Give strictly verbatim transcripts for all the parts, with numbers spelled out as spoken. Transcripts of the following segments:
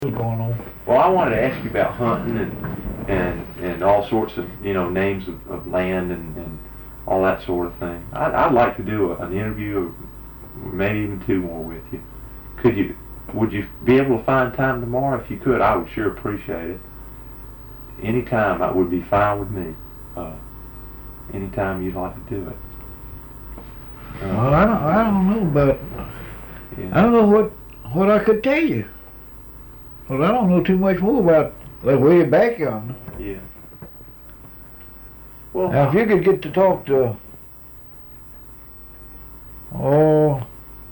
What's going on? Well, I wanted to ask you about hunting and and and all sorts of you know names of, of land and, and all that sort of thing. I'd, I'd like to do a, an interview, or maybe even two more with you. Could you? Would you be able to find time tomorrow? If you could, I would sure appreciate it. Anytime, that would be fine with me. Uh, anytime you'd like to do it. Uh, Well, I don't, I don't know, but yeah. I don't know what what I could tell you. Well, I don't know too much more about that way back yonder. Yeah. Well, Now, if you could get to talk to, oh,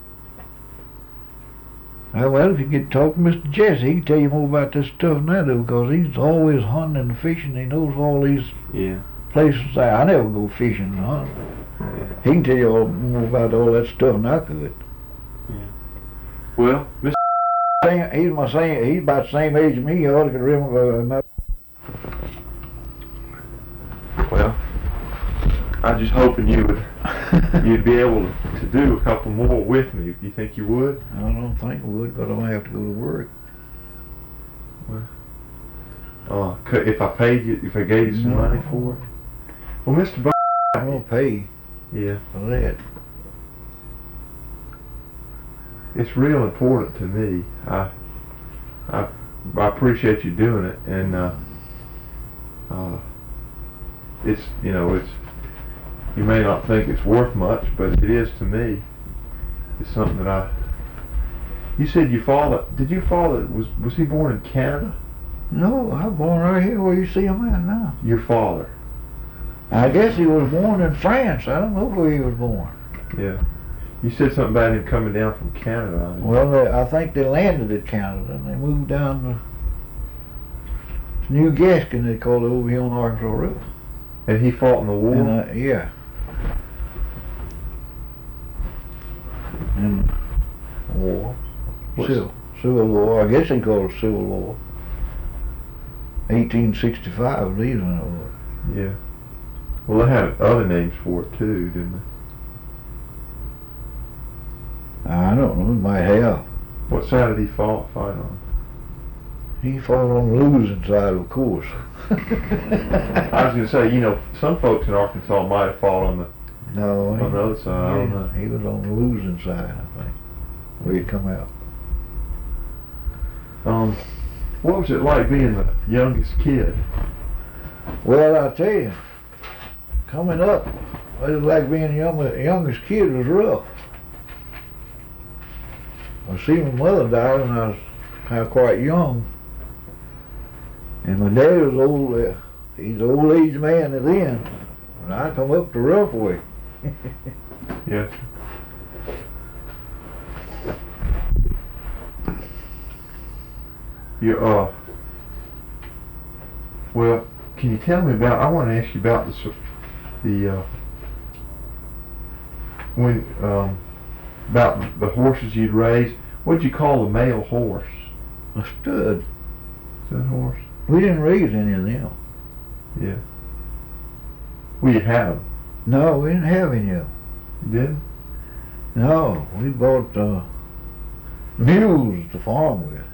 uh, well, if you get to talk to Mister Jesse, he can tell you more about this stuff than I do, because he's always hunting and fishing. He knows all these yeah. places. I, I never go fishing and hunting. Yeah. He can tell you all, more about all that stuff than I could. Yeah. Well, Mister Same, he's my same. He's about the same age as me. I ought to remember. Uh, Well, I was just hoping you would you'd be able to, to do a couple more with me. You think you would? I don't think I would, but I might have to go to work. Uh, could, if I paid you, if I gave you some No. money for it? Well, Mister B- I'm gonna pay yeah, for that. it's real important to me. I, I, I appreciate you doing it, and uh, uh, it's you know it's you may not think it's worth much, but it is to me. It's something that I. You said your father. Did your father was was he born in Canada? No, I'm born right here where you see him at now. Your father. I guess he was born in France. I don't know where he was born. Yeah. You said something about him coming down from Canada. Well, they, I think they landed at Canada and they moved down to, to New Gaskin, they call it, over here on the Arkansas River. And he fought in the war? And, uh, yeah. And war. What's- Civil, Civil War. I guess they call it Civil War. eighteen sixty-five, leaving it war. Yeah. Well, they had other names for it too, didn't I don't know, he might have. they? What side did he fight, fight on? He fought on the losing side, of course. I was going to say, you know, some folks in Arkansas might have fought on the No, he, on the other side. I don't know. he was on the losing side, I think, where he'd come out. Um, what was it like being the youngest kid? Well, I tell you, coming up, it was like being the young, youngest kid was rough. I see my mother died when I was kind of quite young, and my dad was old. Uh, he's an old age man at then, and I come up the rough way. Yes. You uh. Well, can you tell me about? I want to ask you about the s- the uh, when um about the horses you'd raised. What'd you call the male horse? A stud. Stud horse. We didn't raise any of them. Yeah. Well, you had them. No, we didn't have any of them. You did? No, we bought uh, mules to farm with.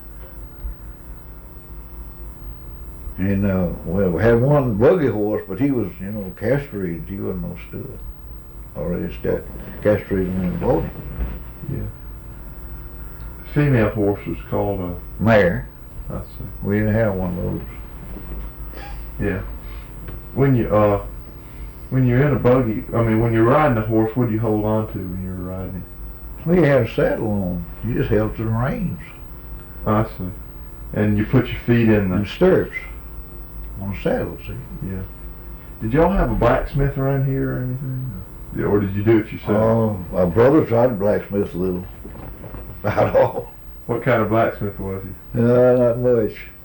And, uh, well, we had one buggy horse, but he was, you know, castrated. He wasn't no stud. Or it's that castrated when we bought him. Yeah. Female horse was called a. Mare. I see. We didn't have one of those. Yeah. When you uh, when you're in a buggy, I mean, when you're riding a horse, what do you hold on to when you're riding it? We had a saddle on. You just held to the reins I see. And you put your feet in and the. stirrups on the saddle, see. Yeah. Did y'all have a blacksmith around here or anything? Yeah, or did you do it yourself? Oh, my brother tried to blacksmith a little. About all. What kind of blacksmith was he? Uh, not much.